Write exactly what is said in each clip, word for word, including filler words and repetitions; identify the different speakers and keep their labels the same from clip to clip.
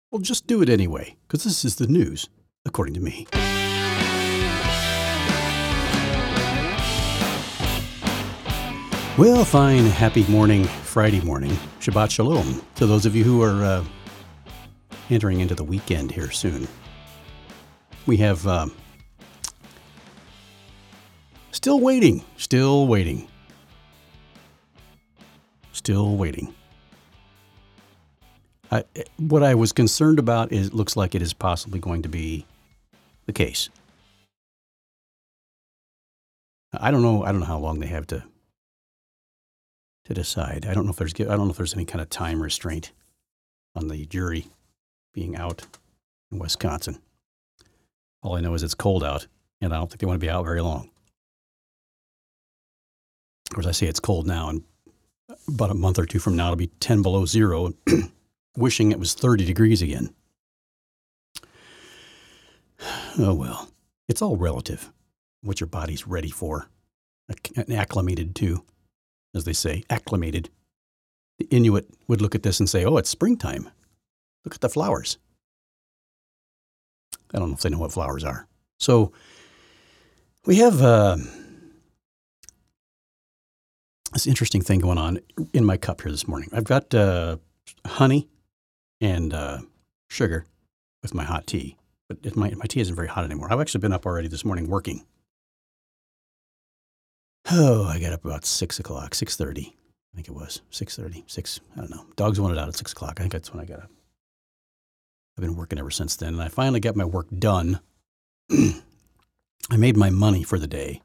Speaker 1: Well, just do it anyway, because this is the news, according to me. Well, fine. Happy morning, Friday morning. Shabbat Shalom to those of you who are uh, entering into the weekend here soon. We have uh, still waiting, still waiting, still waiting. I, what I was concerned about is it looks like it is possibly going to be the case. I don't know. I don't know how long they have to to decide. I don't know if there's I don't know if there's any kind of time restraint on the jury being out in Wisconsin. All I know is it's cold out, and I don't think they want to be out very long. Of course, I say it's cold now, and about a month or two from now, it'll be ten below zero. Wishing it was thirty degrees again. Oh, well, it's all relative, what your body's ready for, and acclimated to, as they say, acclimated. The Inuit would look at this and say, oh, it's springtime. Look at the flowers. I don't know if they know what flowers are. So we have uh, this interesting thing going on in my cup here this morning. I've got uh, honey and uh, sugar with my hot tea. But it, my, my tea isn't very hot anymore. I've actually been up already this morning working. Oh, I got up about six o'clock, six thirty. I think it was six thirty, six, I don't know. Dogs wanted out at six o'clock. I think that's when I got up. I've been working ever since then, and I finally got my work done. I made my money for the day.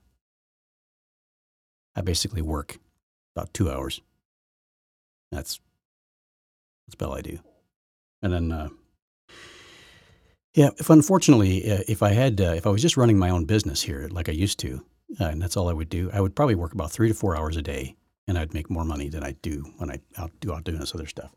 Speaker 1: I basically work about two hours. That's, that's about all I do. And then, uh, yeah, if unfortunately, uh, if I had, uh, if I was just running my own business here like I used to, uh, and that's all I would do, I would probably work about three to four hours a day, and I'd make more money than I do when I out, do out doing this other stuff.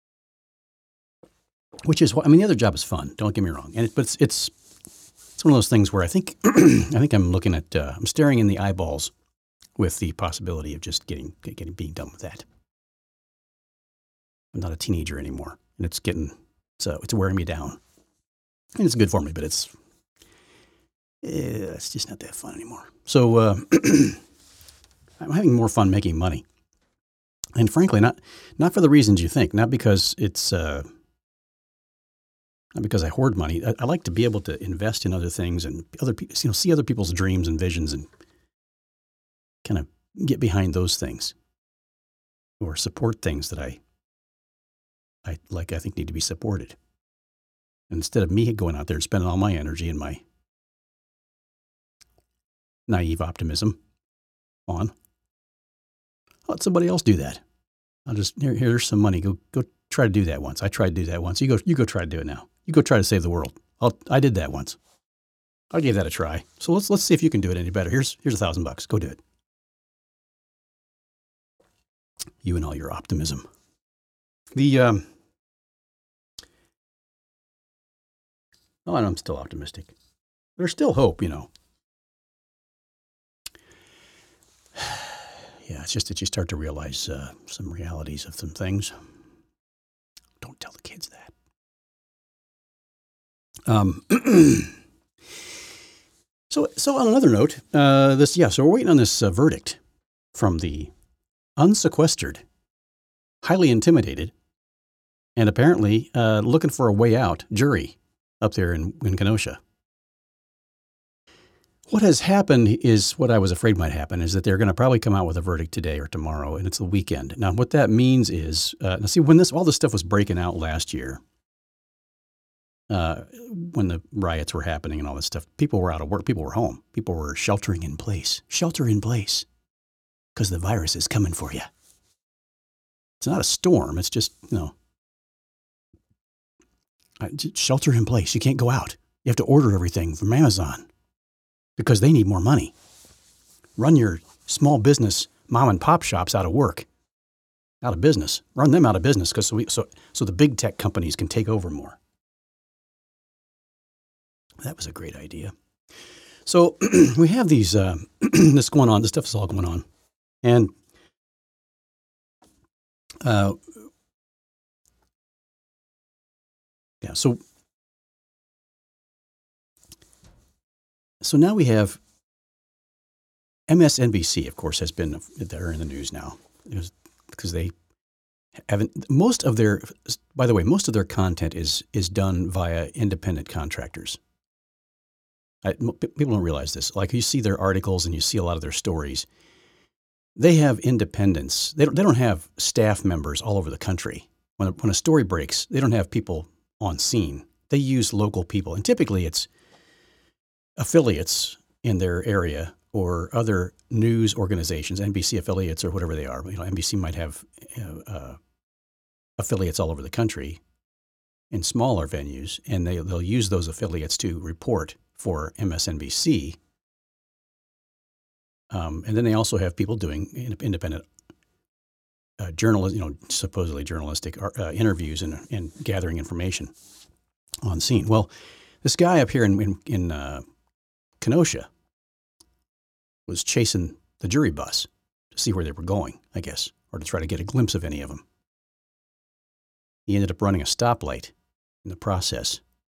Speaker 1: Which is, I mean, the other job is fun. Don't get me wrong, and it, but it's, it's it's one of those things where I think I think I'm looking at, uh, I'm staring in the eyeballs with the possibility of just getting getting being done with that. I'm not a teenager anymore, and it's getting so it's wearing me down. And it's good for me, but it's eh, it's just not that fun anymore. So uh, I'm having more fun making money, and frankly, not not for the reasons you think. Not because it's uh, not because I hoard money. I, I like to be able to invest in other things and other people, you know, see other people's dreams and visions, and kind of get behind those things, or support things that I I like. I think need to be supported. Instead of me going out there and spending all my energy and my naive optimism on, I'll let somebody else do that. I'll just, here, here's some money. Go go try to do that once. I tried to do that once. You go you go try to do it now. You go try to save the world. I'll, I did that once. I gave that a try. So let's let's see if you can do it any better. Here's here's a thousand bucks. Go do it. You and all your optimism. The um Oh, and I'm still optimistic. There's still hope, you know. Yeah, it's just that you start to realize uh, some realities of some things. Don't tell the kids that. Um. so, so on another note, uh, this yeah. So we're waiting on this uh, verdict from the unsequestered, highly intimidated, and apparently uh, looking for a way out jury up there in, in Kenosha. What has happened is what I was afraid might happen, is that they're going to probably come out with a verdict today or tomorrow, and it's the weekend. Now, what that means is, uh, now see, when this all this stuff was breaking out last year, uh, when the riots were happening and all this stuff, people were out of work, people were home, people were sheltering in place, shelter in place, because the virus is coming for you. It's not a storm, it's just, you know, shelter in place. You can't go out. You have to order everything from Amazon because they need more money. Run your small business mom and pop shops out of work, out of business. Run them out of business because so, we, so so the big tech companies can take over more. That was a great idea. So we have these uh, this going on. This stuff is all going on, and uh, Yeah. So, so now we have M S N B C, of course, has been, they're in the news now because they haven't, most of their, by the way, most of their content is, is done via independent contractors. I, people don't realize this. Like you see their articles and you see a lot of their stories. They have independents. They don't, they don't have staff members all over the country. When a, when a story breaks, they don't have people on scene. They use local people. And typically it's affiliates in their area or other news organizations, N B C affiliates or whatever they are. You know, N B C might have uh, uh, affiliates all over the country in smaller venues, and they, they'll use those affiliates to report for M S N B C. Um, and then they also have people doing independent uh, journalist, you know, supposedly journalistic uh, interviews and, and gathering information on scene. Well, this guy up here in in, in uh, Kenosha was chasing the jury bus to see where they were going, I guess, or to try to get a glimpse of any of them. He ended up running a stoplight in the process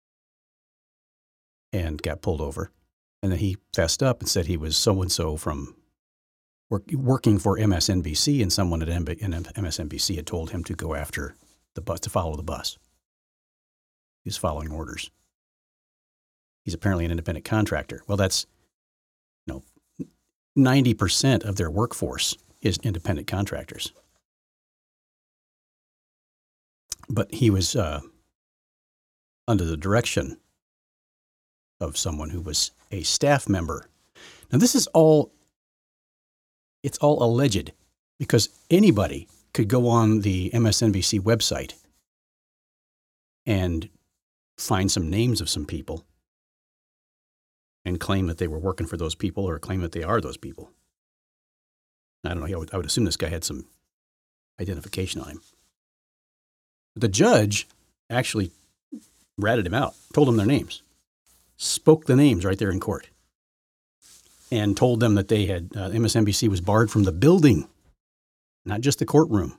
Speaker 1: and got pulled over. And then he fessed up and said he was so-and-so from work, working for M S N B C, and someone at M S N B C had told him to go after the bus, to follow the bus. He was following orders. He's apparently an independent contractor. Well, that's, you know, ninety percent of their workforce is independent contractors. But he was uh, under the direction of someone who was a staff member. Now, this is all, it's all alleged, because anybody could go on the M S N B C website and find some names of some people and claim that they were working for those people or claim that they are those people. I don't know. I would, I would assume this guy had some identification on him. The judge actually ratted him out, told him their names, spoke the names right there in court, and told them that they had, uh, M S N B C was barred from the building, not just the courtroom.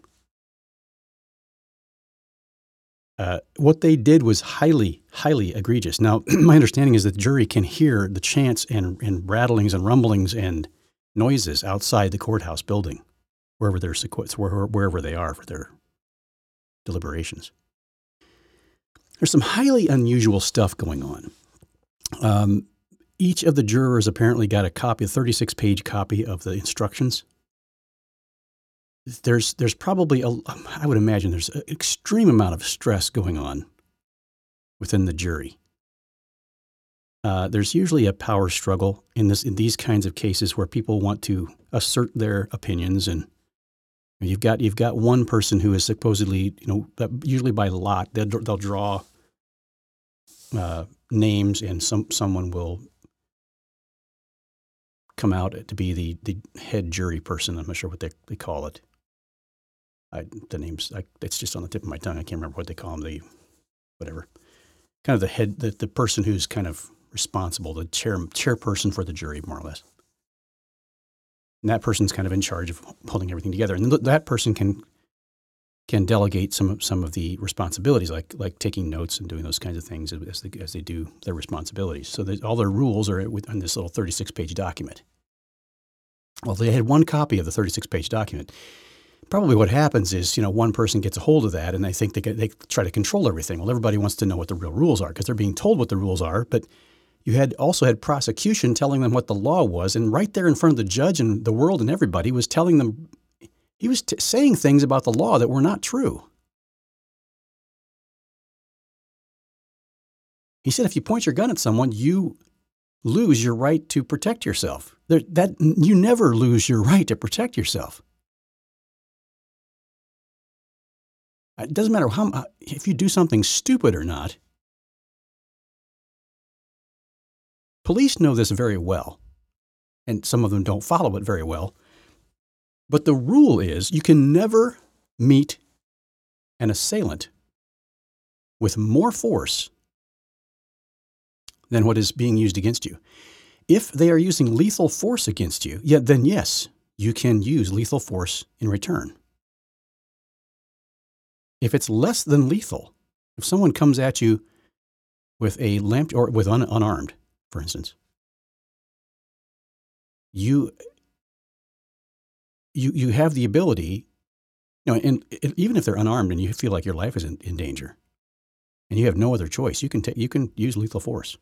Speaker 1: Uh, what they did was highly, highly egregious. Now, my understanding is that the jury can hear the chants and, and rattlings and rumblings and noises outside the courthouse building, wherever they're wherever they are for their deliberations. There's some highly unusual stuff going on. Um, each of the jurors apparently got a copy, a thirty-six page copy of the instructions. There's there's probably, a, I would imagine there's an extreme amount of stress going on within the jury. Uh, there's usually a power struggle in this in these kinds of cases where people want to assert their opinions, and you've got you've got one person who is supposedly, you know, usually by lot they'll, they'll draw uh, names, and some someone will come out to be the the head jury person. I'm not sure what they they call it. I, the names, I, it's just on the tip of my tongue. I can't remember what they call them, the whatever. Kind of the head, the, the person who's kind of responsible, the chair chairperson for the jury, more or less. And that person's kind of in charge of holding everything together. And that person can can delegate some of, some of the responsibilities, like like taking notes and doing those kinds of things as they, as they do their responsibilities. So all their rules are within this little thirty-six page document. Well, they had one copy of the thirty-six page document. Probably what happens is, you know, one person gets a hold of that and they think they get, they try to control everything. Well, everybody wants to know what the real rules are because they're being told what the rules are. But you had also had prosecution telling them what the law was, and right there in front of the judge and the world and everybody was telling them, he was t- saying things about the law that were not true. He said, if you point your gun at someone, you lose your right to protect yourself. There, that you never lose your right to protect yourself. It doesn't matter how if you do something stupid or not. Police know this very well, and some of them don't follow it very well. But the rule is you can never meet an assailant with more force than what is being used against you. If they are using lethal force against you, yeah, then yes, you can use lethal force in return. If it's less than lethal, If someone comes at you with a lamp or with un, unarmed, for instance, you you you have the ability, you know, and it, even if they're unarmed and you feel like your life is in, in danger, and you have no other choice, you can ta- you can use lethal force.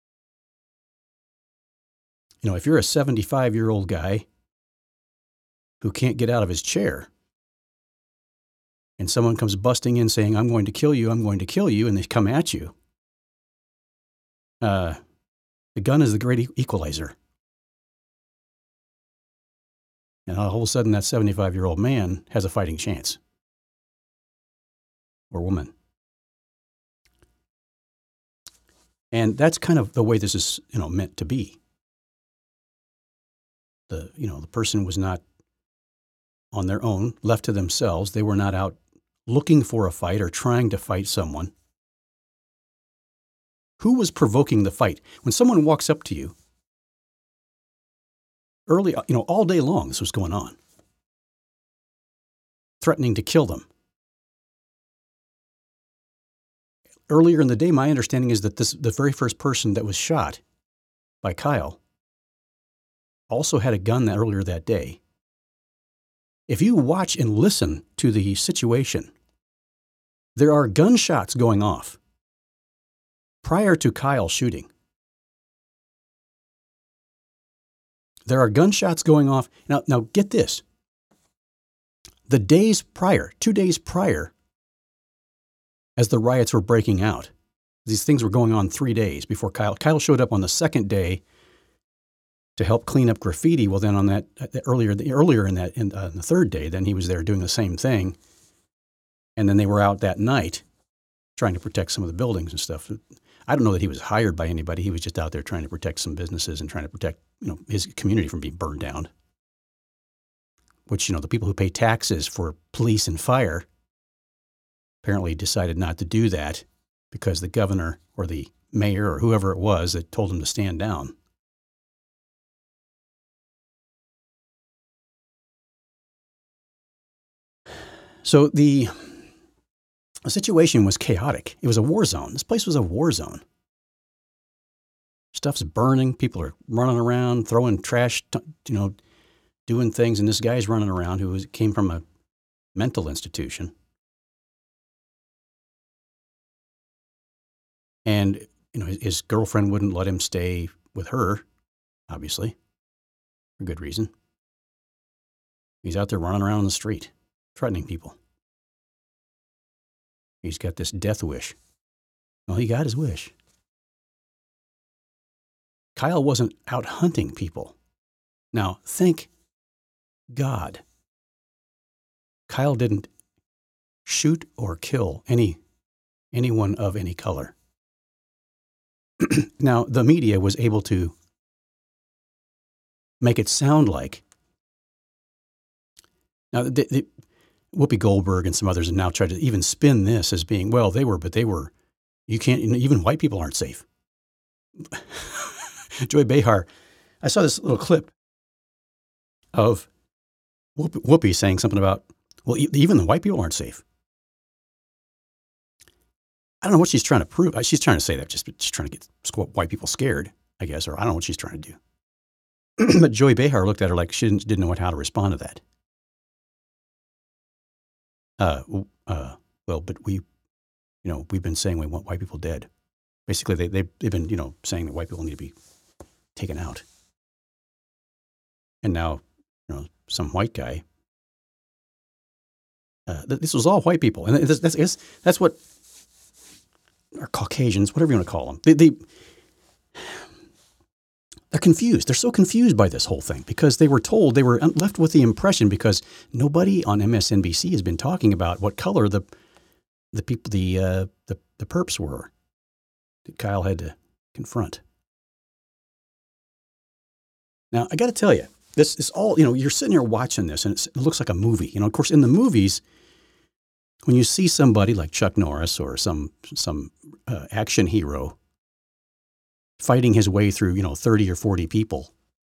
Speaker 1: You know, if you're a seventy-five-year-old guy who can't get out of his chair, and someone comes busting in saying, "I'm going to kill you, I'm going to kill you," and they come at you, uh, the gun is the great e- equalizer. And all of a sudden, that seventy-five-year-old man has a fighting chance. Or woman. And that's kind of the way this is, you know, meant to be. The, you know, the person was not on their own, left to themselves. They were not out looking for a fight or trying to fight someone. Who was provoking the fight? When someone walks up to you, early, you know, all day long, this was going on, threatening to kill them. Earlier in the day, my understanding is that this, the very first person that was shot by Kyle also had a gun that earlier that day. If you watch and listen to the situation, there are gunshots going off prior to Kyle shooting. There are gunshots going off. Now, now get this. The days prior, two days prior, as the riots were breaking out, these things were going on three days before Kyle. Kyle showed up on the second day to help clean up graffiti. Well, then on that earlier, the, earlier in that, in uh, the third day, then he was there doing the same thing. And then they were out that night trying to protect some of the buildings and stuff. I don't know that he was hired by anybody. He was just out there trying to protect some businesses and trying to protect, you know, his community from being burned down. Which, you know, the people who pay taxes for police and fire apparently decided not to do that because the governor or the mayor or whoever it was that told him to stand down. So the, the situation was chaotic. It was a war zone. This place was a war zone. Stuff's burning. People are running around, throwing trash, you know, doing things. And this guy's running around who was, came from a mental institution. And, you know, his, his girlfriend wouldn't let him stay with her, obviously, for good reason. He's out there running around on the street, threatening people. He's got this death wish. Well, he got his wish. Kyle wasn't out hunting people. Now, thank God, Kyle didn't shoot or kill any anyone of any color. Now, the media was able to make it sound like, now, the, the, Whoopi Goldberg and some others have now tried to even spin this as being, well, they were, but they were, you can't, even white people aren't safe. Joy Behar, I saw this little clip of Whoopi, Whoopi saying something about, well, even the white people aren't safe. I don't know what she's trying to prove. She's trying to say that just she's trying to get white people scared, I guess, or I don't know what she's trying to do. But Joy Behar looked at her like she didn't, didn't know what, how to respond to that. Uh, uh, well, but we, you know, we've been saying we want white people dead. Basically, they, they, they've been, you know, saying that white people need to be taken out. And now, you know, some white guy, uh, this was all white people. And that's, that's, that's what, or Caucasians, whatever you want to call them. They, they, they're confused. They're so confused by this whole thing because they were told, they were left with the impression, because nobody on M S N B C has been talking about what color the the people, the uh, the, the perps were that Kyle had to confront. Now, I got to tell you, this is all, you know, you're sitting here watching this and it's, it looks like a movie. You know, of course, in the movies, when you see somebody like Chuck Norris or some some uh, action hero fighting his way through, you know, thirty or forty people,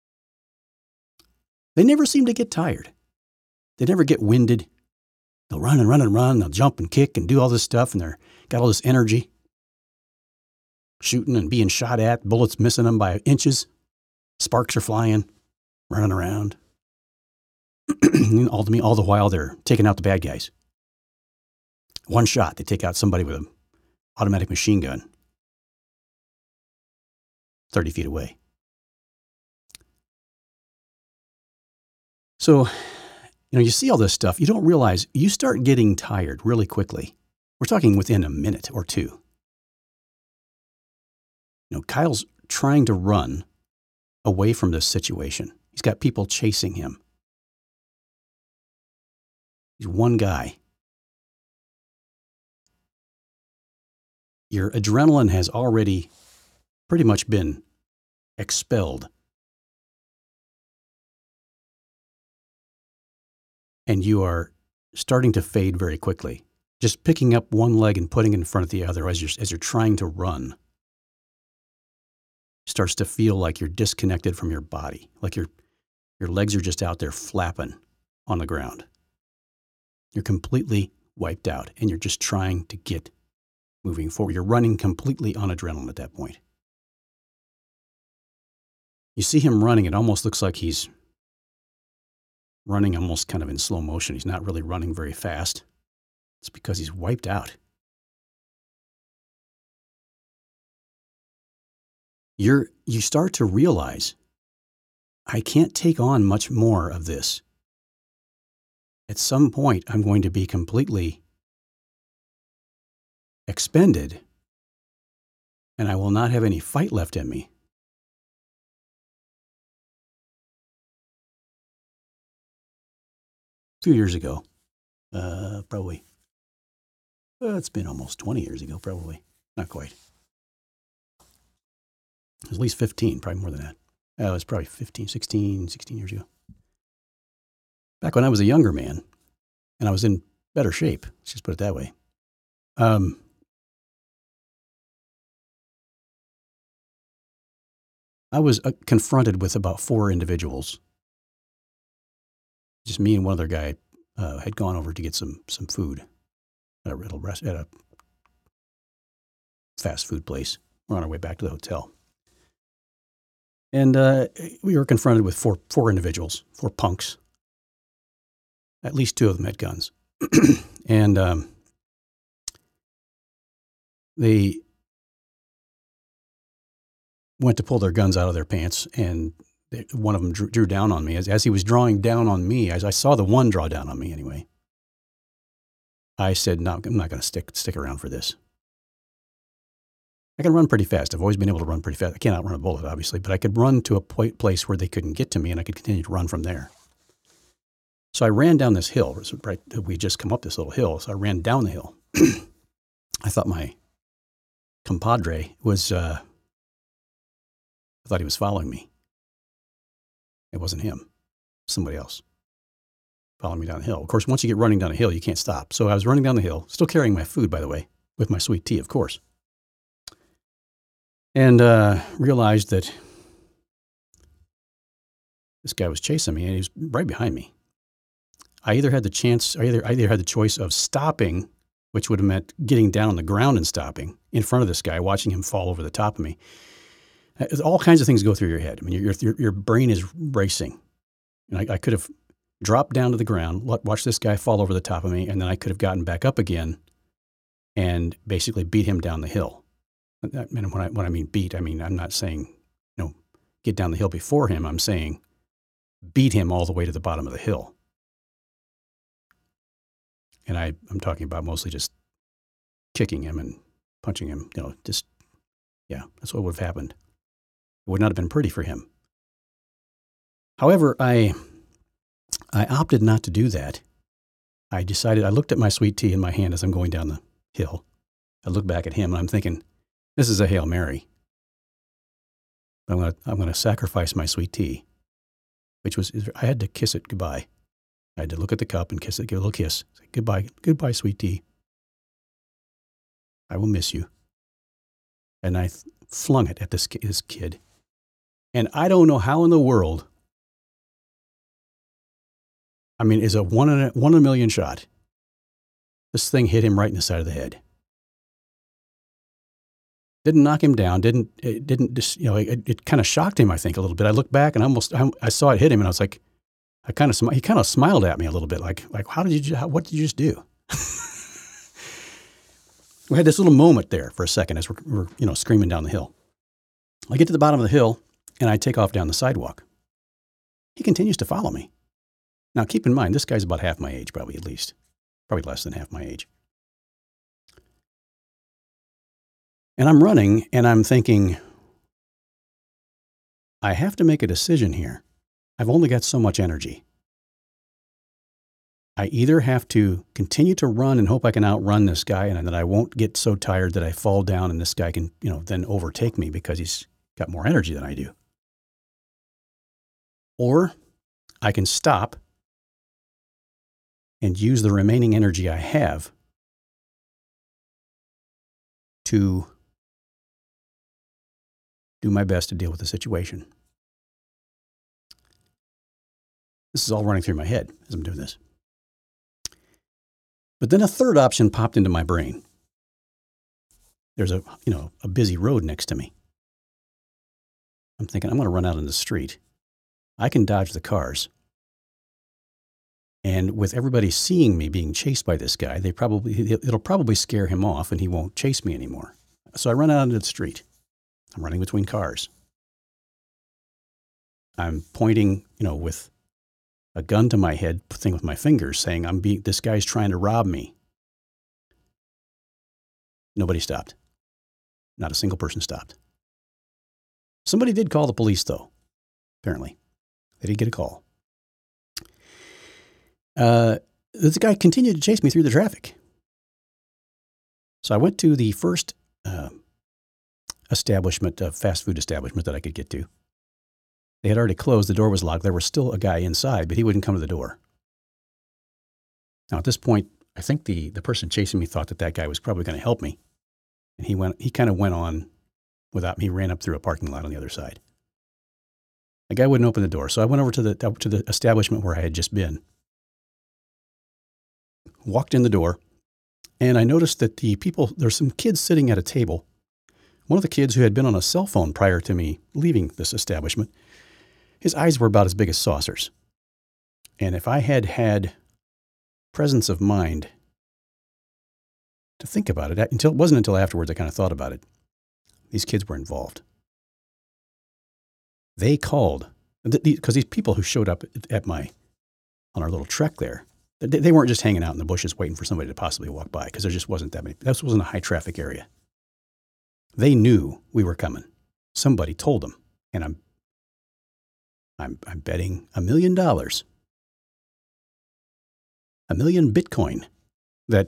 Speaker 1: they never seem to get tired. They never get winded. They'll run and run and run. They'll jump and kick and do all this stuff, and they're got all this energy, shooting and being shot at, bullets missing them by inches, sparks are flying, running around. all, to me, all the while, they're taking out the bad guys. One shot, they take out somebody with an automatic machine gun thirty feet away. So, you know, you see all this stuff, you don't realize you start getting tired really quickly. We're talking within a minute or two. You know, Kyle's trying to run away from this situation. He's got people chasing him. He's one guy. Your adrenaline has already pretty much been expelled. And you are starting to fade very quickly. Just picking up one leg and putting it in front of the other as you're, as you're trying to run starts to feel like you're disconnected from your body, like your, your legs are just out there flapping on the ground. You're completely wiped out, and you're just trying to get moving forward. You're running completely on adrenaline at that point. You see him running, it almost looks like he's running almost kind of in slow motion. He's not really running very fast. It's because he's wiped out. You're, you start to realize, I can't take on much more of this. At some point, I'm going to be completely expended, and I will not have any fight left in me. Two years ago, uh, probably, uh, it's been almost twenty years ago, probably. Not quite. At least fifteen, probably more than that. Uh, it was probably fifteen, sixteen, sixteen years ago. Back when I was a younger man, and I was in better shape, let's just put it that way. Um, I was uh, confronted with about four individuals. Just me and one other guy uh, had gone over to get some some food at a, little rest, at a fast food place. We're on our way back to the hotel. And uh, we were confronted with four four individuals, four punks. At least two of them had guns. and um, they went to pull their guns out of their pants, and they, one of them drew, drew down on me. As, as he was drawing down on me, as I saw the one draw down on me anyway, I said, no, I'm not going to stick stick around for this. I can run pretty fast. I've always been able to run pretty fast. I can't outrun a bullet, obviously, but I could run to a place where they couldn't get to me, and I could continue to run from there. So I ran down this hill. Right, we just come up this little hill, so I ran down the hill. I thought my compadre was, uh, I thought he was following me. It wasn't him. Somebody else following me down the hill. Of course, once you get running down a hill, you can't stop. So I was running down the hill, still carrying my food, by the way, with my sweet tea, of course. And uh, realized that this guy was chasing me, and he was right behind me. I either had the chance, I either, I either had the choice of stopping, which would have meant getting down on the ground and stopping in front of this guy, watching him fall over the top of me. All kinds of things go through your head. I mean, your your, your brain is racing. And I, I could have dropped down to the ground, watched this guy fall over the top of me, and then I could have gotten back up again and basically beat him down the hill. And when I, when I mean beat, I mean, I'm not saying, you know, get down the hill before him. I'm saying beat him all the way to the bottom of the hill. And I, I'm talking about mostly just kicking him and punching him, you know, just, yeah, that's what would have happened. It would not have been pretty for him. However, I, I opted not to do that. I decided, I looked at my sweet tea in my hand as I'm going down the hill. I looked back at him and I'm thinking, this is a Hail Mary. I'm going to, I'm going to sacrifice my sweet tea, which was, I had to kiss it goodbye. I had to look at the cup and kiss it, give it a little kiss. Say, goodbye, goodbye, sweet tea. I will miss you. And I th- flung it at this, this kid. And I don't know how in the world, I mean, is a one in a, one in a million shot. This thing hit him right in the side of the head. Didn't knock him down. Didn't it didn't just, you know, it, it kind of shocked him, I think, a little bit. I looked back and I almost I, I saw it hit him, and I was like, I kind of he kind of smiled at me a little bit, like like how did you ju- how, what did you just do? We had this little moment there for a second as we're, we're you know screaming down the hill. I get to the bottom of the hill and I take off down the sidewalk. He continues to follow me. Now keep in mind, this guy's about half my age, probably at least, probably less than half my age. And I'm running and I'm thinking, I have to make a decision here. I've only got so much energy. I either have to continue to run and hope I can outrun this guy and that I won't get so tired that I fall down and this guy can, you know, then overtake me because he's got more energy than I do. Or I can stop and use the remaining energy I have to do my best to deal with the situation. This is all running through my head as I'm doing this. But then a third option popped into my brain. There's a, you know, a busy road next to me. I'm thinking, I'm going to run out in the street. I can dodge the cars. And with everybody seeing me being chased by this guy, they probably it'll probably scare him off and he won't chase me anymore. So I run out into the street. I'm running between cars. I'm pointing, you know, with a gun to my head, thing with my fingers, saying, "I'm being this guy's trying to rob me." Nobody stopped. Not a single person stopped. Somebody did call the police, though. Apparently, they did get a call. Uh, this guy continued to chase me through the traffic. So I went to the first uh, establishment, uh, fast food establishment that I could get to. They had already closed. The door was locked. There was still a guy inside, but he wouldn't come to the door. Now, at this point, I think the, the person chasing me thought that that guy was probably going to help me. And he went. He kind of went on without me. He ran up through a parking lot on the other side. The guy wouldn't open the door. So I went over to the, to the establishment where I had just been. Walked in the door, and I noticed that the people, there's some kids sitting at a table. One of the kids who had been on a cell phone prior to me leaving this establishment, his eyes were about as big as saucers. And if I had had presence of mind to think about it, until it wasn't until afterwards I kind of thought about it. These kids were involved. They called, because these people who showed up at my, on our little trek there, they weren't just hanging out in the bushes waiting for somebody to possibly walk by, because there just wasn't that many. This wasn't a high traffic area. They knew we were coming. Somebody told them, and I'm, I'm, I'm betting a million dollars, a million Bitcoin, that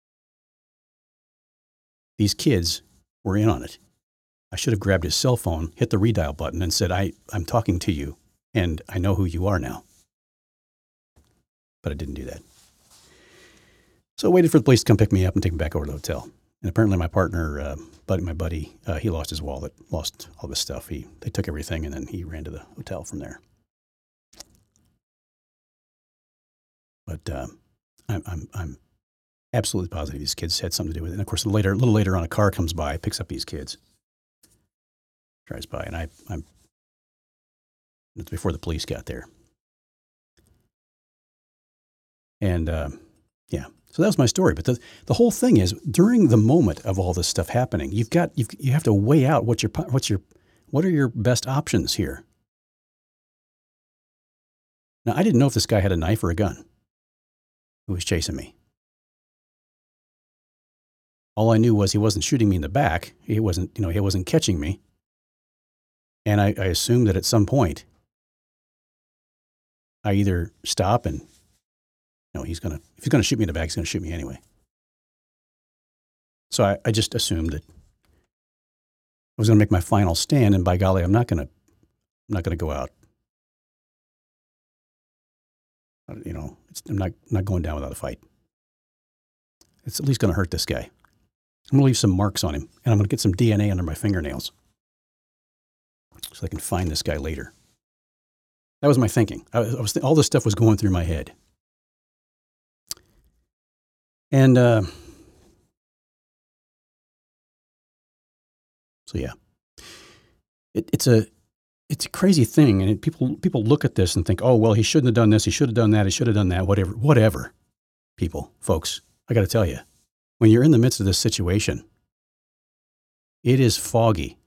Speaker 1: these kids were in on it. I should have grabbed his cell phone, hit the redial button, and said, I, I'm talking to you, and I know who you are now. But I didn't do that. So I waited for the police to come pick me up and take me back over to the hotel. And apparently my partner, uh, buddy, my buddy, uh, he lost his wallet, lost all this stuff. He, they took everything, and then he ran to the hotel from there. But um, I'm, I'm, I'm absolutely positive these kids had something to do with it. And of course, later, a little later on, a car comes by, picks up these kids, drives by, and I, I'm. It's before the police got there. And uh, yeah, so that was my story. But the the whole thing is, during the moment of all this stuff happening, you've got you you have to weigh out what your what's your what are your best options here. Now, I didn't know if this guy had a knife or a gun who was chasing me. All I knew was he wasn't shooting me in the back. He wasn't, you know, he wasn't catching me. And I, I assumed that at some point, I either stop and, you know, he's gonna if he's gonna shoot me in the back, he's gonna shoot me anyway. So I, I just assumed that I was gonna make my final stand, and by golly, I'm not gonna, I'm not gonna go out. You know, it's, I'm not I'm not going down without a fight. It's at least gonna hurt this guy. I'm gonna leave some marks on him, and I'm gonna get some D N A under my fingernails, so I can find this guy later. That was my thinking. I was, I was th- all this stuff was going through my head. And uh, So yeah, it, it's a it's a crazy thing, and it, people people look at this and think, oh well, he shouldn't have done this, he should have done that, he should have done that, whatever, whatever. People, folks, I got to tell you, when you're in the midst of this situation, it is foggy.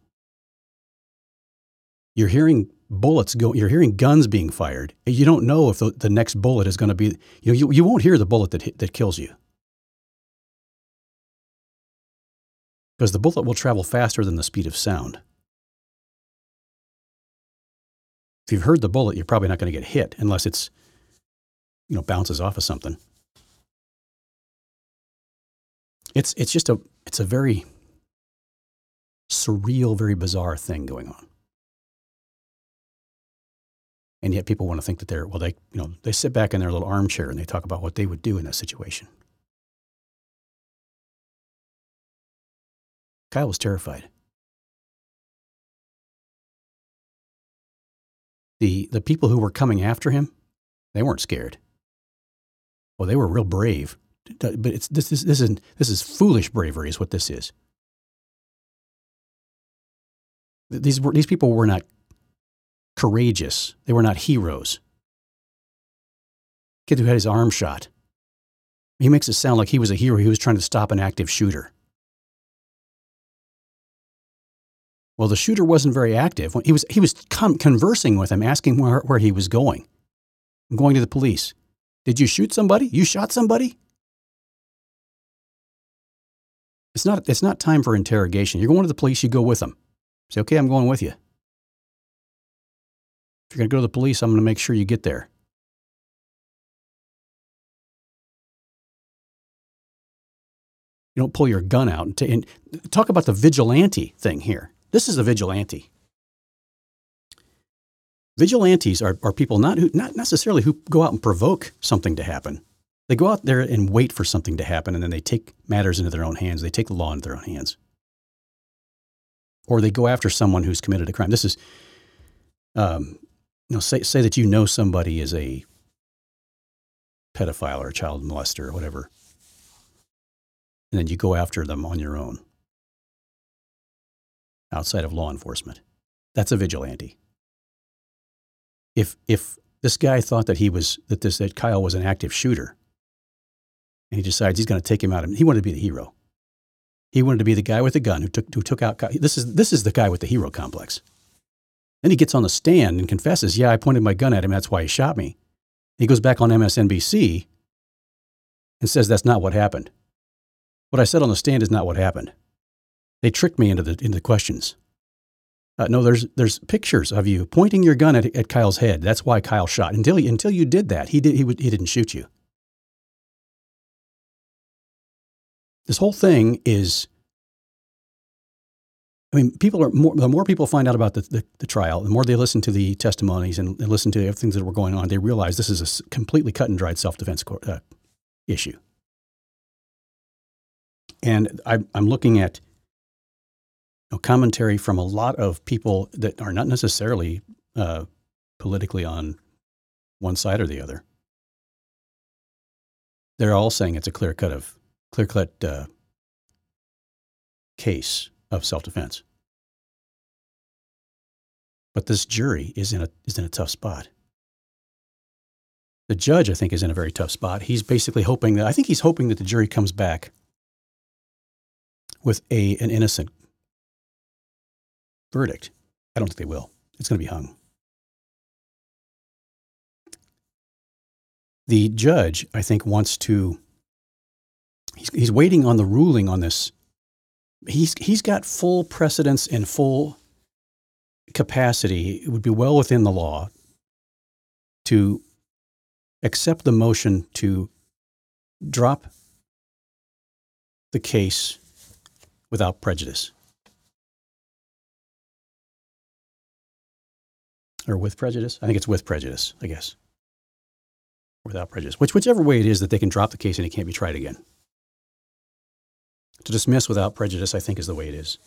Speaker 1: You're hearing bullets go. You're hearing guns being fired. You don't know if the, the next bullet is going to be. You know, you, you won't hear the bullet that hit, that kills you, because the bullet will travel faster than the speed of sound. If you've heard the bullet, you're probably not going to get hit unless it's, you know, bounces off of something. It's it's just a it's a very surreal, very bizarre thing going on. And yet people want to think that they're, well, they, you know, they sit back in their little armchair and they talk about what they would do in that situation. Kyle was terrified. The the people who were coming after him, they weren't scared. Well, they were real brave. But it's this is this is this is foolish bravery is what this is. These were these people were not courageous. They were not heroes. Kid who had his arm shot. He makes it sound like he was a hero. He was trying to stop an active shooter. Well, the shooter wasn't very active. He was he was com- conversing with him, asking where, where he was going. I'm going to the police. Did you shoot somebody? You shot somebody? It's not it's not time for interrogation. You're going to the police, you go with them. Say, okay, I'm going with you. If you're going to go to the police, I'm going to make sure you get there. You don't pull your gun out and, t- and talk about the vigilante thing here. This is a vigilante. Vigilantes are, are people not who, not necessarily who go out and provoke something to happen. They go out there and wait for something to happen, and then they take matters into their own hands. They take the law into their own hands. Or they go after someone who's committed a crime. This is, um, you know, say, say that you know somebody is a pedophile or a child molester or whatever, and then you go after them on your own, outside of law enforcement. That's a vigilante. If if this guy thought that he was that this that Kyle was an active shooter, and he decides he's going to take him out, he wanted to be the hero. He wanted to be the guy with the gun who took who took out Kyle. This is this is the guy with the hero complex. Then he gets on the stand and confesses, yeah, I pointed my gun at him. That's why he shot me. He goes back on M S N B C and says that's not what happened. What I said on the stand is not what happened. They tricked me into the into the questions. Uh, no, there's there's pictures of you pointing your gun at, at Kyle's head. That's why Kyle shot. Until until you did that, he did he would he didn't shoot you. This whole thing is, I mean, people are more, the more people find out about the, the, the trial, the more they listen to the testimonies and, and listen to the things that were going on, they realize this is a completely cut and dried self-defense uh, issue. And I, I'm looking at you know, commentary from a lot of people that are not necessarily uh, politically on one side or the other. They're all saying it's a clear cut of clear-cut uh, case of self-defense. But this jury is in a is in a tough spot. The judge, I think, is in a very tough spot. He's basically hoping that I think he's hoping that the jury comes back with a an innocent verdict. I don't think they will. It's going to be hung. The judge, I think, wants to. He's, he's waiting on the ruling on this. He's he's got full precedence and full capacity. It would be well within the law to accept the motion to drop the case without prejudice. Or with prejudice? I think it's with prejudice, I guess. Without prejudice. Which, whichever way it is that they can drop the case and it can't be tried again. To dismiss without prejudice, I think, is the way it is.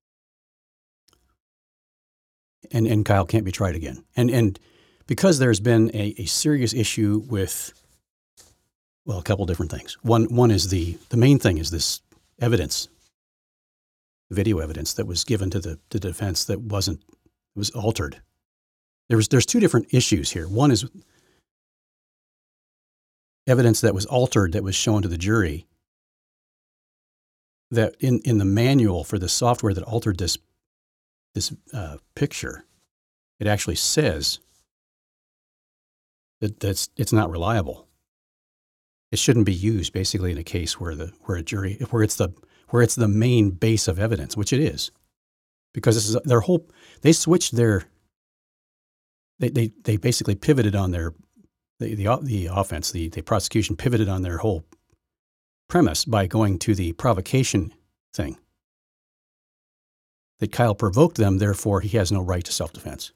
Speaker 1: And and Kyle can't be tried again. And and because there's been a, a serious issue with, well, a couple different things. One one is the the main thing is this evidence. video evidence that was given to the, to the defense that wasn't, was altered. There was, there's two different issues here. One is evidence that was altered that was shown to the jury, that in, in the manual for the software that altered this, this uh, picture, it actually says that that's, it's not reliable. It shouldn't be used basically in a case where the where a jury where it's the where it's the main base of evidence, which it is, because this is their whole. They switched their. They they they basically pivoted on their, the the, the offense. The the prosecution pivoted on their whole premise by going to the provocation thing. That Kyle provoked them, therefore he has no right to self-defense.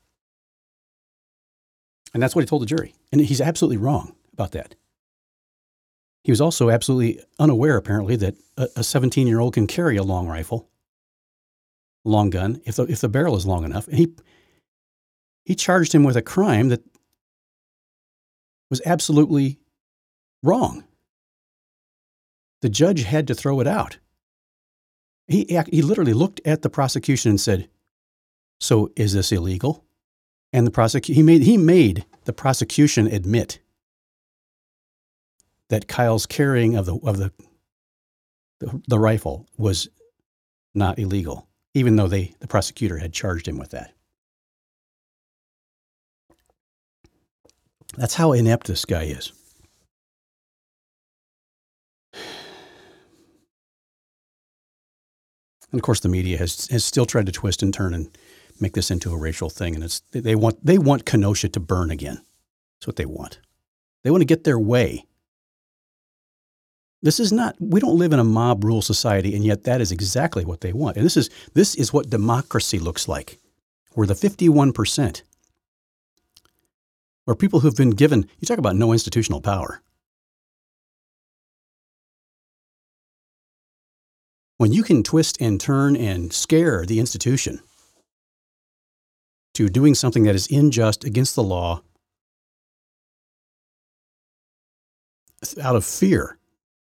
Speaker 1: And that's what he told the jury, and he's absolutely wrong about that. He was also absolutely unaware, apparently, that a seventeen-year-old can carry a long rifle, long gun, if the, if the barrel is long enough. And he, he charged him with a crime that was absolutely wrong. The judge had to throw it out. He, he literally looked at the prosecution and said, "So is this illegal?" And the prosecu- he made he made the prosecution admit that Kyle's carrying of the of the, the the rifle was not illegal, even though they the prosecutor had charged him with that. That's how inept this guy is. And of course, the media has has still tried to twist and turn and make this into a racial thing, and it's they want they want Kenosha to burn again. That's what they want. They want to get their way. This is not, we don't live in a mob rule society, and yet that is exactly what they want. And this is, this is what democracy looks like. We're the fifty-one percent. Or people who've been given, you talk about no institutional power. When you can twist and turn and scare the institution to doing something that is unjust, against the law, out of fear,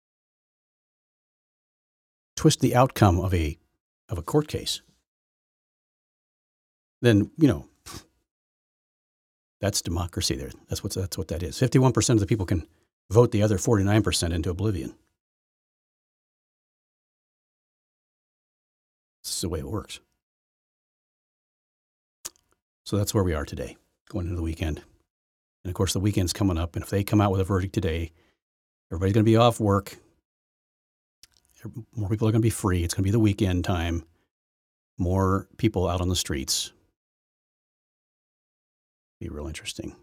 Speaker 1: twist the outcome of a of a court case, then, you know, that's democracy there. That's what that's what that is. fifty-one percent of the people can vote the other forty-nine percent into oblivion. This is the way it works. So that's where we are today, going into the weekend. And of course, the weekend's coming up, and if they come out with a verdict today, everybody's going to be off work. More people are going to be free. It's going to be the weekend time. More people out on the streets. Be real interesting.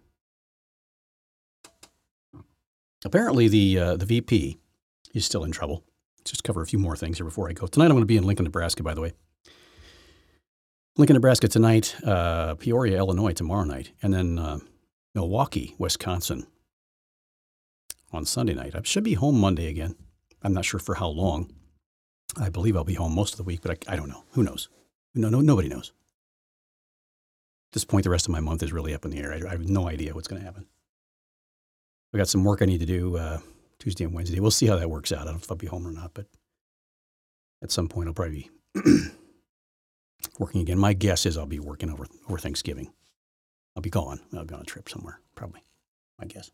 Speaker 1: Apparently, the uh, the V P is still in trouble. Let's just cover a few more things here before I go. Tonight, I'm going to be in Lincoln, Nebraska, by the way. Lincoln, Nebraska tonight, uh, Peoria, Illinois tomorrow night, and then uh, Milwaukee, Wisconsin on Sunday night. I should be home Monday again. I'm not sure for how long. I believe I'll be home most of the week, but I, I don't know. Who knows? No, no, nobody knows. At this point, the rest of my month is really up in the air. I, I have no idea what's going to happen. I got some work I need to do uh, Tuesday and Wednesday. We'll see how that works out. I don't know if I'll be home or not, but at some point I'll probably be working again. My guess is I'll be working over over Thanksgiving. I'll be gone. I'll be on a trip somewhere, probably. My guess.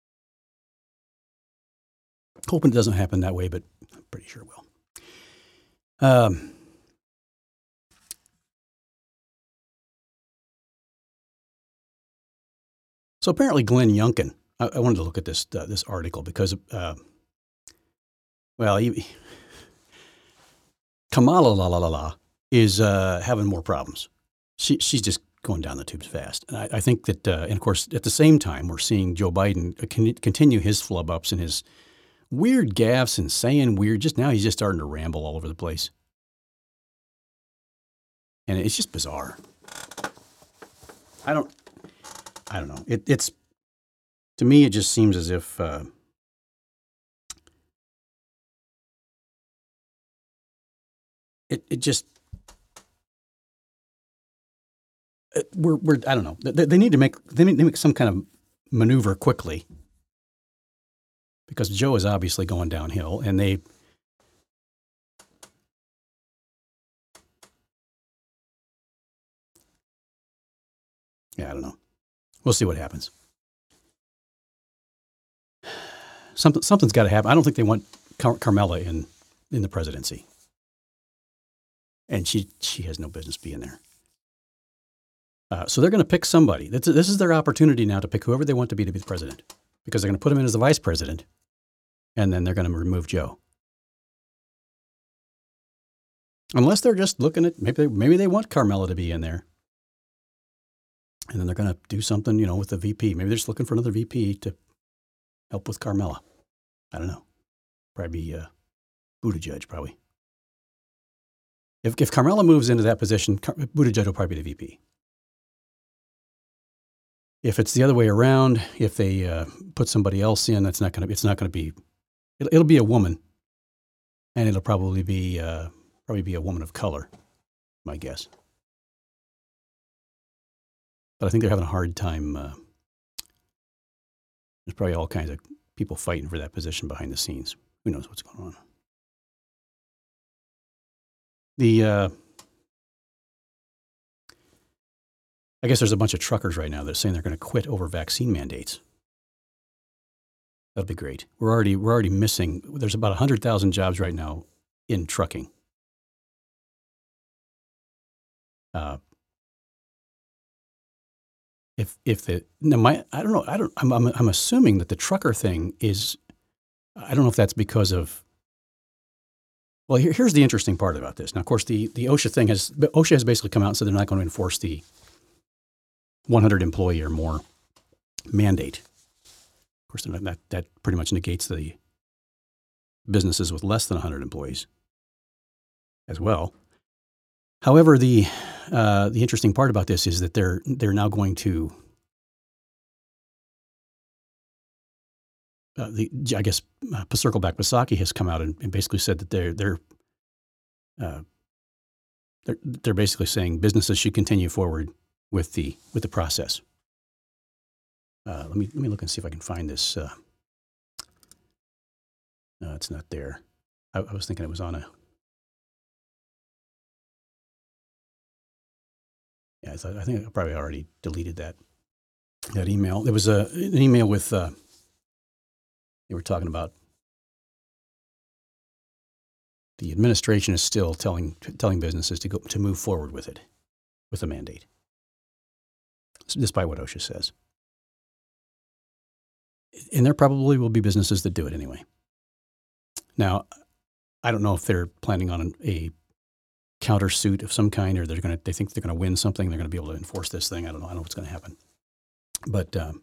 Speaker 1: Hoping it doesn't happen that way, but I'm pretty sure it will. Um, so apparently Glenn Youngkin, I, I wanted to look at this uh, this article because, uh, well, he, Kamala la la la la is uh, having more problems. She she's just going down the tubes fast, and I, I think that, uh, and of course, at the same time, we're seeing Joe Biden con- continue his flub ups and his weird gaffes and saying weird. Just now, he's just starting to ramble all over the place. And it's just bizarre. I don't, I don't know. It, it's, to me, it just seems as if uh, it, it just, it, we're, we're, I don't know. They, they need to make, they need to make some kind of maneuver quickly. Because Joe is obviously going downhill, and they Yeah, I don't know. We'll see what happens. Something something's got to happen. I don't think they want Car- Carmela in in the presidency, and she she has no business being there. Uh, so they're going to pick somebody. This, this is their opportunity now to pick whoever they want to be to be the president, because they're going to put him in as the vice president, and then they're going to remove Joe. Unless they're just looking at, maybe they, maybe they want Carmela to be in there, and then they're going to do something, you know, with the V P. Maybe they're just looking for another V P to help with Carmela. I don't know. Probably be uh, Buttigieg, probably. If if Carmela moves into that position, Car- Buttigieg will probably be the V P. If it's the other way around, if they uh, put somebody else in, that's not going to. It's not going to be. It'll, it'll be a woman, and it'll probably be uh, probably be a woman of color, my guess. But I think they're having a hard time. Uh, there's probably all kinds of people fighting for that position behind the scenes. Who knows what's going on? The uh, I guess there's a bunch of truckers right now that are saying they're going to quit over vaccine mandates. That'll be great. We're already we're already missing. There's about one hundred thousand jobs right now in trucking. Uh, if if the now my I don't know I don't I'm, I'm I'm assuming that the trucker thing is, I don't know if that's because of. Well, here, here's the interesting part about this. Now, of course, the the OSHA thing has OSHA has basically come out and said they're not going to enforce the one hundred employee or more mandate. Of course, that that pretty much negates the businesses with less than one hundred employees as well. However, the uh, the interesting part about this is that they're they're now going to uh, the I guess uh, Circleback Basaki has come out and, and basically said that they're they're uh, they're they're basically saying businesses should continue forward with the with the process. Uh, let me let me look and see if I can find this. Uh, no, it's not there. I, I was thinking it was on a. Yeah, I, thought, I think I probably already deleted that that email. There was a an email with. Uh, they were talking about the administration is still telling telling businesses to go to move forward with it, with the mandate, despite what OSHA says. And there probably will be businesses that do it anyway. Now, I don't know if they're planning on a countersuit of some kind, or they're going to. They think they're going to win something. They're going to be able to enforce this thing. I don't know. I don't know what's going to happen. But um,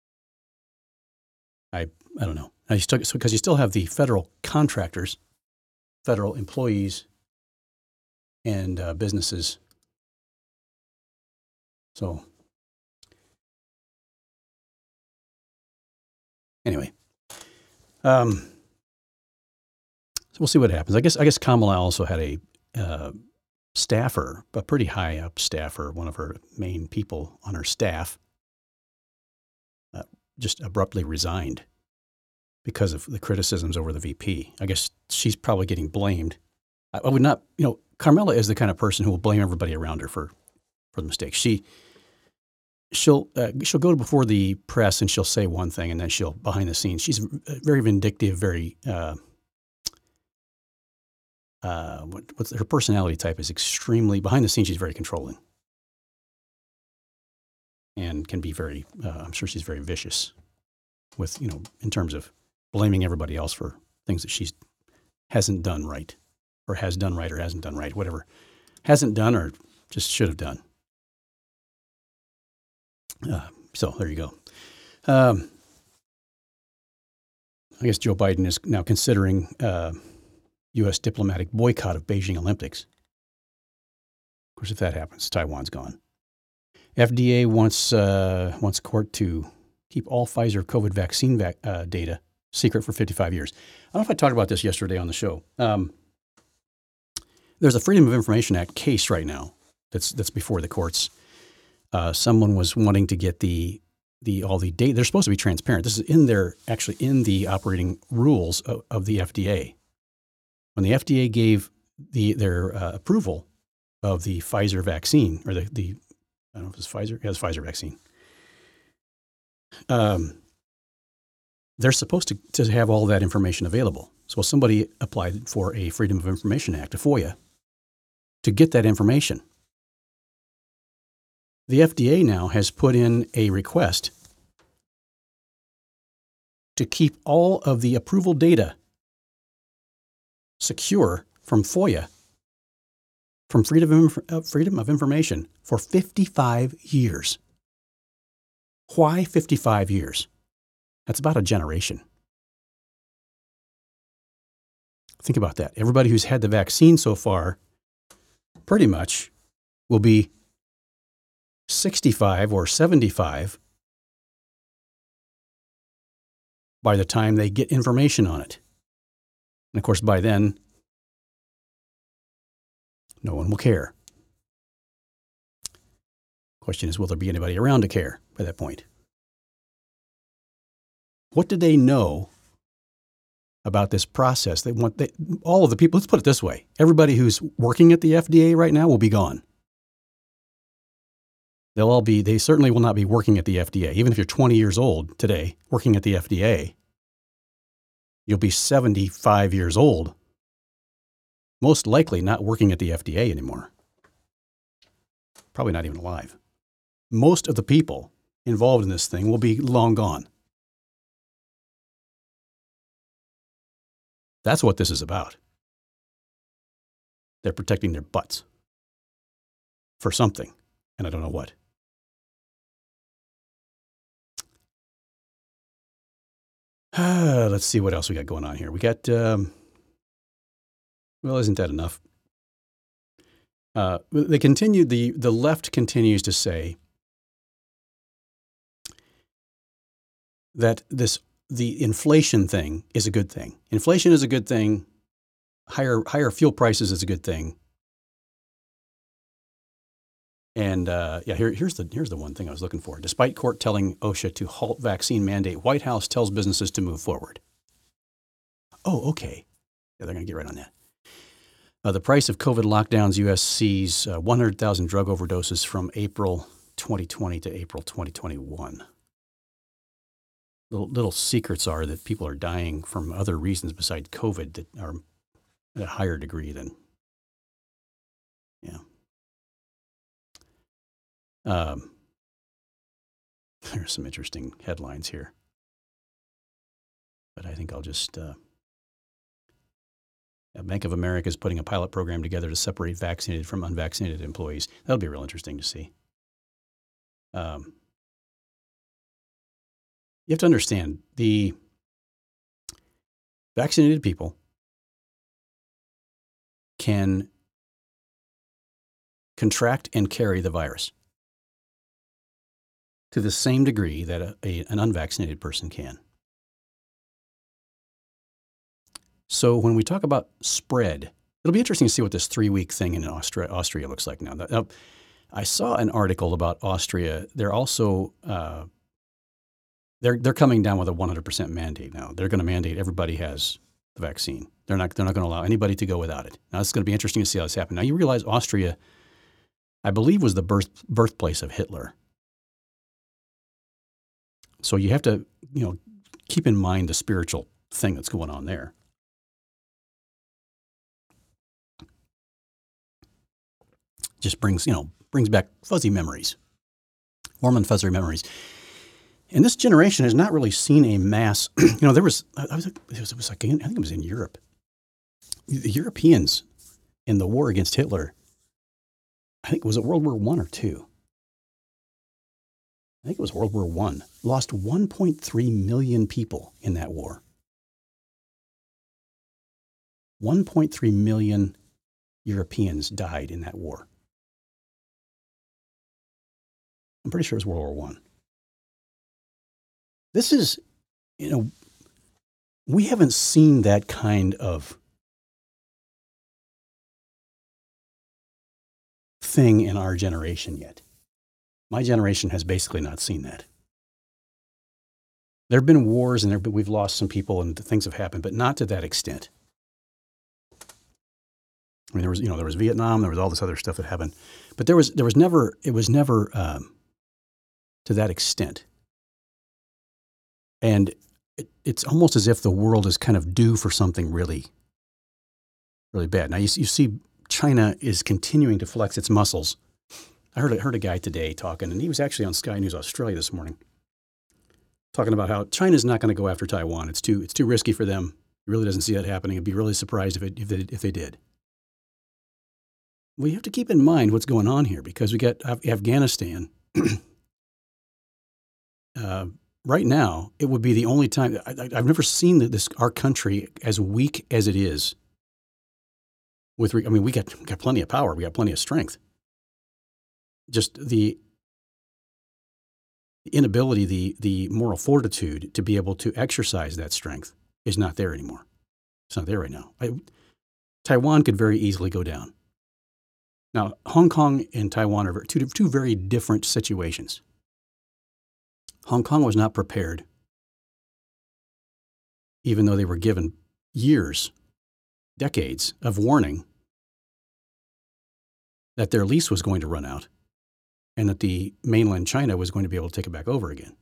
Speaker 1: I I don't know. I still, so because you still have the federal contractors, federal employees, and uh, businesses. So anyway, um, so we'll see what happens. I guess I guess Kamala also had a uh, staffer, a pretty high up staffer, one of her main people on her staff, uh, just abruptly resigned because of the criticisms over the V P. I guess she's probably getting blamed. I, I would not, you know, Carmela is the kind of person who will blame everybody around her for, for the mistakes. She, she'll, uh, she'll go before the press and she'll say one thing, and then she'll, behind the scenes, she's very vindictive, very, uh, uh, what, what's her personality type is extremely, behind the scenes, she's very controlling and can be very, uh, I'm sure she's very vicious with, you know, in terms of blaming everybody else for things that she's hasn't done right, or has done right, or hasn't done right, whatever, hasn't done or just should have done. Uh, so there you go. Um, I guess Joe Biden is now considering uh, U S diplomatic boycott of Beijing Olympics. Of course, if that happens, Taiwan's gone. F D A wants uh, wants court to keep all Pfizer COVID vaccine vac- uh, data secret for fifty-five years. I don't know if I talked about this yesterday on the show. Um, there's a Freedom of Information Act case right now that's that's before the courts. Uh, someone was wanting to get the the all the data. They're supposed to be transparent. This is in their actually in the operating rules of, of the F D A. When the F D A gave the their uh, approval of the Pfizer vaccine or the the I don't know if it's Pfizer. Yeah, it's Pfizer vaccine. Um, they're supposed to, to have all that information available. So somebody applied for a Freedom of Information Act, a FOIA, to get that information. The F D A now has put in a request to keep all of the approval data secure from FOIA, from Freedom of, uh, Freedom of Information, for fifty-five years. Why fifty-five years? That's about a generation. Think about that. Everybody who's had the vaccine so far pretty much will be sixty-five or seventy-five by the time they get information on it. And of course, by then, no one will care. Question is, will there be anybody around to care by that point? What do they know about this process? They want they, all of the people, let's put it this way. Everybody who's working at the F D A right now will be gone. They'll all be, they certainly will not be working at the F D A. Even if you're twenty years old today, working at the F D A, you'll be seventy-five years old, most likely not working at the F D A anymore. Probably not even alive. Most of the people involved in this thing will be long gone. That's what this is about. They're protecting their butts for something, and I don't know what. Uh, let's see what else we got going on here. We got, um, well, isn't that enough? Uh, they continue, the, the left continues to say that this the inflation thing is a good thing. Inflation is a good thing. Higher higher fuel prices is a good thing. And uh, yeah, here, here's the here's the one thing I was looking for. Despite court telling OSHA to halt vaccine mandate, White House tells businesses to move forward. Oh, okay. Yeah, they're going to get right on that. Uh, the price of COVID lockdowns, U S sees uh, one hundred thousand drug overdoses from April twenty twenty to April twenty twenty-one. Little, little secrets are that people are dying from other reasons besides COVID that are at a higher degree than, yeah. Um, there's some interesting headlines here, but I think I'll just, uh, Bank of America is putting a pilot program together to separate vaccinated from unvaccinated employees. That'll be real interesting to see. Um, You have to understand, the vaccinated people can contract and carry the virus to the same degree that a, a, an unvaccinated person can. So when we talk about spread, it'll be interesting to see what this three-week thing in Austria, Austria looks like now. Now, I saw an article about Austria. They're also uh, they're they're coming down with a one hundred percent mandate now. They're going to mandate everybody has the vaccine. They're not they're not going to allow anybody to go without it. Now it's going to be interesting to see how this happens. Now you realize Austria, I believe, was the birth birthplace of Hitler. So you have to, you know, keep in mind the spiritual thing that's going on there. Just brings, you know, brings back fuzzy memories, warm and fuzzy memories. And this generation has not really seen a mass, you know, there was, I was, it was, it was like, I think it was in Europe. The Europeans in the war against Hitler, I think, was it World War One or two? I think it was World War One. Lost one point three million people in that war. one point three million Europeans died in that war. I'm pretty sure it was World War One. This is, you know, we haven't seen that kind of thing in our generation yet. My generation has basically not seen that. There have been wars and there, we've lost some people and things have happened, but not to that extent. I mean, there was, you know, there was Vietnam, there was all this other stuff that happened, but there was, there was never, it was never um, to that extent. And it, it's almost as if the world is kind of due for something really, really bad. Now you, you see China is continuing to flex its muscles. I heard, I heard a guy today talking, and he was actually on Sky News Australia this morning, talking about how China's not going to go after Taiwan. It's too, it's too risky for them. He really doesn't see that happening. I'd be really surprised if, it, if, they, if they did. We have to keep in mind what's going on here, because we got Af- Afghanistan. uh, right now, it would be the only time. I, I, I've never seen this our country as weak as it is. With, I mean, we got got plenty of power. We got plenty of strength. Just the inability, the the moral fortitude to be able to exercise that strength is not there anymore. It's not there right now. I, Taiwan could very easily go down. Now, Hong Kong and Taiwan are two, two very different situations. Hong Kong was not prepared, even though they were given years, decades of warning that their lease was going to run out and that the mainland China was going to be able to take it back over again.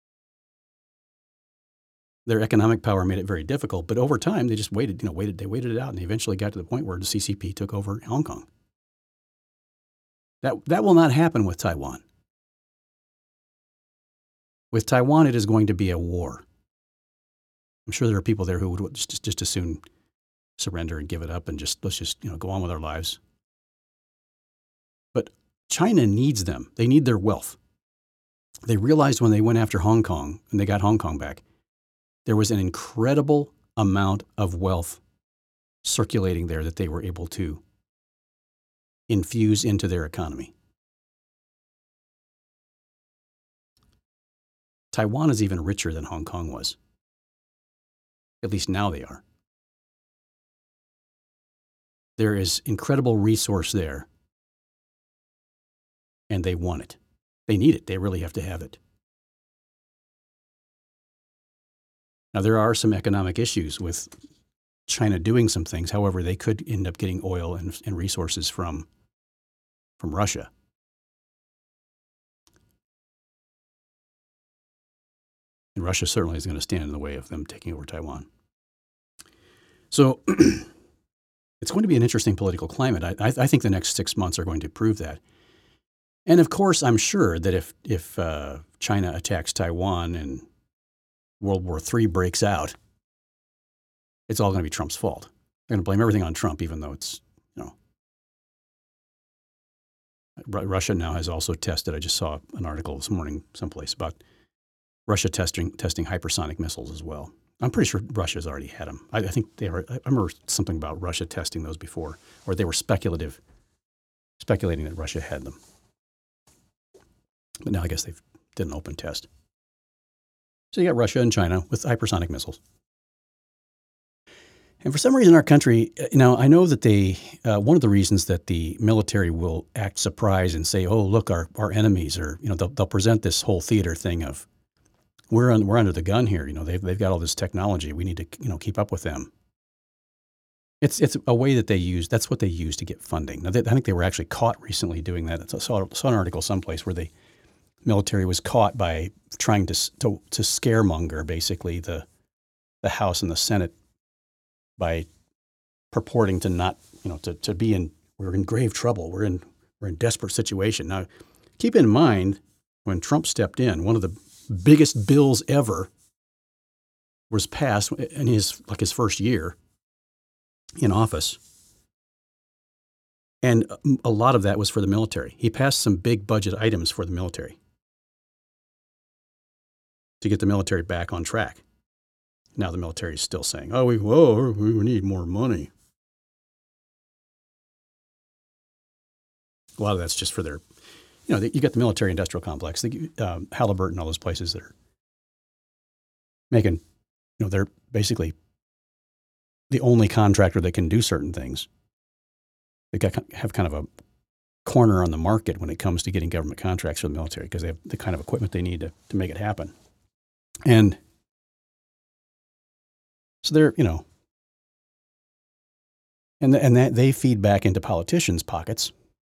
Speaker 1: Their economic power made it very difficult, but over time they just waited, you know, waited, they waited it out, and they eventually got to the point where the C C P took over Hong Kong. That, that will not happen with Taiwan. With Taiwan, it is going to be a war. I'm sure there are people there who would just, just as soon surrender and give it up and just, let's just, you know, go on with our lives. But China needs them. They need their wealth. They realized when they went after Hong Kong and they got Hong Kong back, there was an incredible amount of wealth circulating there that they were able to infuse into their economy. Taiwan is even richer than Hong Kong was. At least now they are. There is incredible resource there, and they want it. They need it. They really have to have it. Now, there are some economic issues with China doing some things. However, they could end up getting oil and, and resources from, from Russia. And Russia certainly is going to stand in the way of them taking over Taiwan. So it's going to be an interesting political climate. I, I, I think the next six months are going to prove that. And of course, I'm sure that if, if uh, China attacks Taiwan and World War Three breaks out, it's all going to be Trump's fault. They're going to blame everything on Trump, even though it's, you know. Russia now has also tested, I just saw an article this morning someplace about Russia testing testing hypersonic missiles as well. I'm pretty sure Russia's already had them. I, I think they are. I remember something about Russia testing those before, or they were speculative, speculating that Russia had them. But now I guess they've did an open test. So you got Russia and China with hypersonic missiles. And for some reason, our country, you know, I know that they, uh, one of the reasons that the military will act surprised and say, oh, look, our, our enemies are, you know, they'll, they'll present this whole theater thing of, we're, un, we're under the gun here. You know, they've, they've got all this technology. We need to, you know, keep up with them. It's, it's a way that they use, that's what they use to get funding. Now, they, I think they were actually caught recently doing that. I saw, saw an article someplace where the military was caught by trying to, to, to scaremonger, basically, the, the House and the Senate by purporting to not, you know, to, to be in, we're in grave trouble. We're in, we're in desperate situation. Now, keep in mind, when Trump stepped in, one of the biggest bills ever was passed in his, like his first year in office. And a lot of that was for the military. He passed some big budget items for the military to get the military back on track. Now the military is still saying, oh, we, whoa, we need more money. A lot of that's just for their, you know, you get the military industrial complex, the um, Halliburton, all those places that are making, you know, they're basically the only contractor that can do certain things. They got, have kind of a corner on the market when it comes to getting government contracts for the military because they have the kind of equipment they need to, to make it happen. And so they're, you know, And, and that they feed back into politicians' pockets.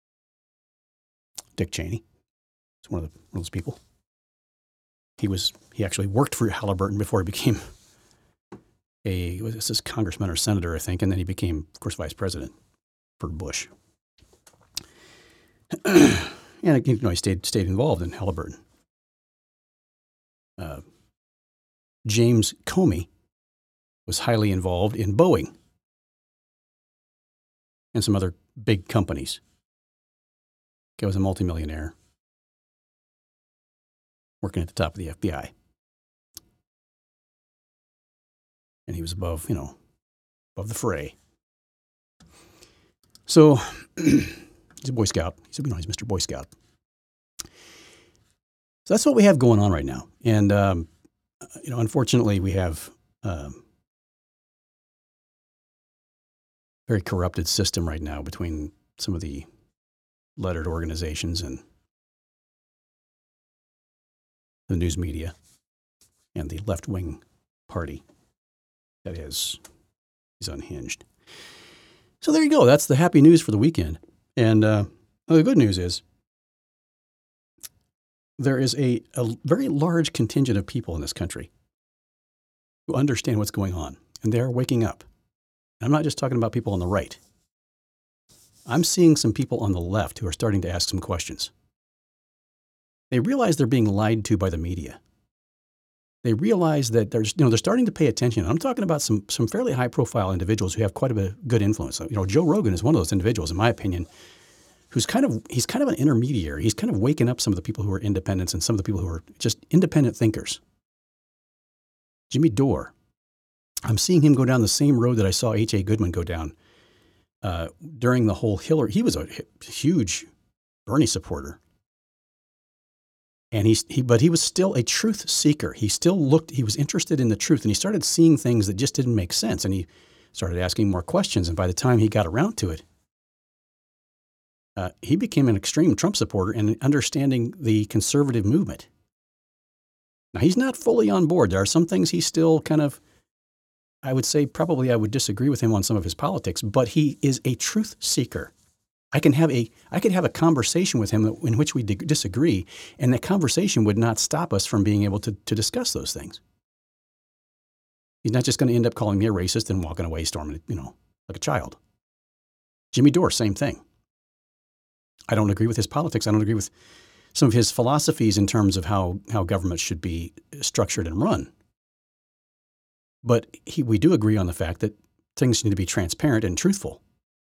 Speaker 1: Dick Cheney is one of, the, one of those people. He was he actually worked for Halliburton before he became a was this congressman or senator, I think, and then he became, of course, vice president for Bush. And you know, he stayed stayed involved in Halliburton. Uh, James Comey was highly involved in Boeing and some other big companies. He was a multimillionaire working at the top of the F B I. And he was above, you know, above the fray. So he's a Boy Scout. He's, you know, he's Mister Boy Scout. So that's what we have going on right now. And, um, you know, unfortunately, we have um, a very corrupted system right now between some of the lettered organizations and the news media and the left-wing party that is, is unhinged. So there you go. That's the happy news for the weekend. And uh, well, the good news is there is a, a very large contingent of people in this country who understand what's going on, and they're waking up. I'm not just talking about people on the right. I'm seeing some people on the left who are starting to ask some questions. They realize they're being lied to by the media. They realize that there's, you know, they're starting to pay attention. I'm talking about some some fairly high-profile individuals who have quite a bit of good influence. You know, Joe Rogan is one of those individuals, in my opinion, who's kind of he's kind of an intermediary. He's kind of waking up some of the people who are independents and some of the people who are just independent thinkers. Jimmy Dore, I'm seeing him go down the same road that I saw H A. Goodman go down uh, during the whole Hillary. He was a huge Bernie supporter. And he's, he, but he was still a truth seeker. He still looked, he was interested in the truth, and he started seeing things that just didn't make sense. And he started asking more questions. And by the time he got around to it, uh, he became an extreme Trump supporter and understanding the conservative movement. Now, he's not fully on board. There are some things he still kind of, I would say probably I would disagree with him on some of his politics, but he is a truth seeker. I can have a I could have a conversation with him in which we disagree, and that conversation would not stop us from being able to, to discuss those things. He's not just going to end up calling me a racist and walking away storming, you know, like a child. Jimmy Dore, same thing. I don't agree with his politics. I don't agree with some of his philosophies in terms of how, how government should be structured and run. But he, we do agree on the fact that things need to be transparent and truthful.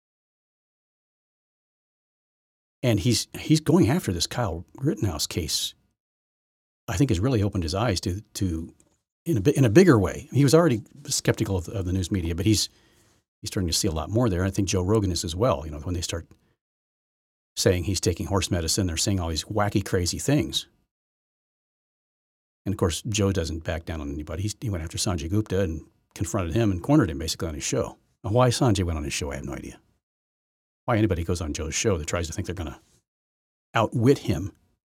Speaker 1: And he's he's going after this Kyle Rittenhouse case. I think has really opened his eyes to to in a in a bigger way. He was already skeptical of the, of the news media, but he's he's starting to see a lot more there. I think Joe Rogan is as well. You know, when they start saying he's taking horse medicine, they're saying all these wacky, crazy things. And of course, Joe doesn't back down on anybody. He's, he went after Sanjay Gupta and confronted him and cornered him basically on his show. Now, why Sanjay went on his show, I have no idea. Why anybody goes on Joe's show that tries to think they're going to outwit him.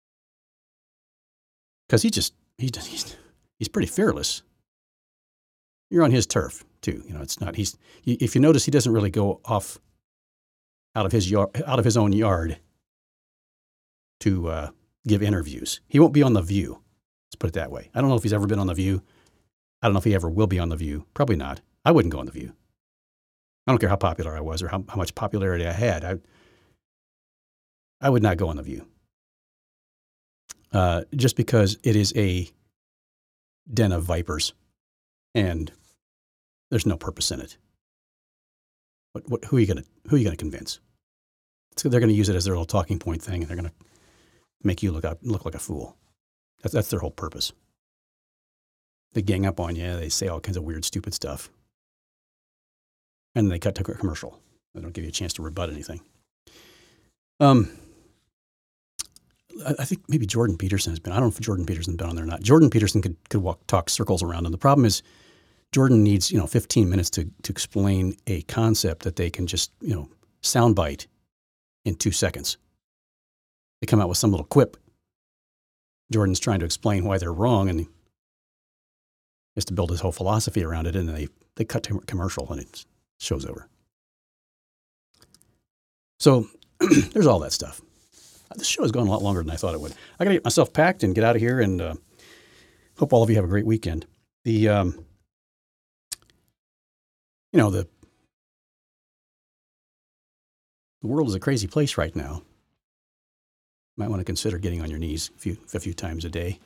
Speaker 1: Because he just, he, he's, he's pretty fearless. You're on his turf, too. You know, it's not, he's, if you notice, he doesn't really go off out of his yard, out of his own yard to uh, give interviews. He won't be on The View. Let's put it that way. I don't know if he's ever been on The View. I don't know if he ever will be on The View. Probably not. I wouldn't go on The View. I don't care how popular I was or how, how much popularity I had. I, I would not go on The View. Uh, just because it is a den of vipers and there's no purpose in it. What, what, who are you going to who are you going to convince? So they're going to use it as their little talking point thing, and they're going to make you look up, look like a fool. That's, that's their whole purpose. They gang up on you. They say all kinds of weird, stupid stuff. And they cut to a commercial. They don't give you a chance to rebut anything. Um, I, I think maybe Jordan Peterson has been. I don't know if Jordan Peterson has been on there or not. Jordan Peterson could could walk talk circles around him. The problem is Jordan needs you know fifteen minutes to to explain a concept that they can just you know soundbite in two seconds. They come out with some little quip. Jordan's trying to explain why they're wrong, and he has to build his whole philosophy around it. And they they cut to a commercial, and it's show's over. So there's all that stuff. This show has gone a lot longer than I thought it would. I got to get myself packed and get out of here, and uh, hope all of you have a great weekend. The, um, you know, the the world is a crazy place right now. You might want to consider getting on your knees a few, a few times a day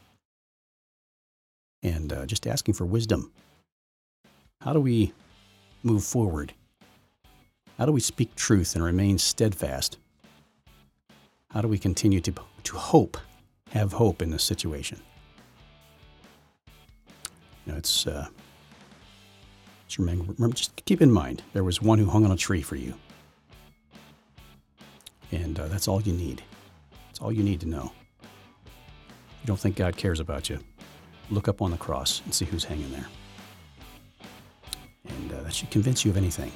Speaker 1: and uh, just asking for wisdom. How do we move forward? How do we speak truth and remain steadfast? How do we continue to, to hope, have hope in this situation? You know, it's, uh, just remember, remember, just keep in mind, there was one who hung on a tree for you. And uh, that's all you need. That's all you need to know. You don't think God cares about you? Look up on the cross and see who's hanging there. And uh, that should convince you of anything.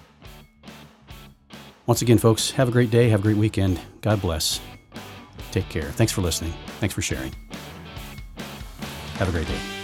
Speaker 1: Once again, folks, have a great day. Have a great weekend. God bless. Take care. Thanks for listening. Thanks for sharing. Have a great day.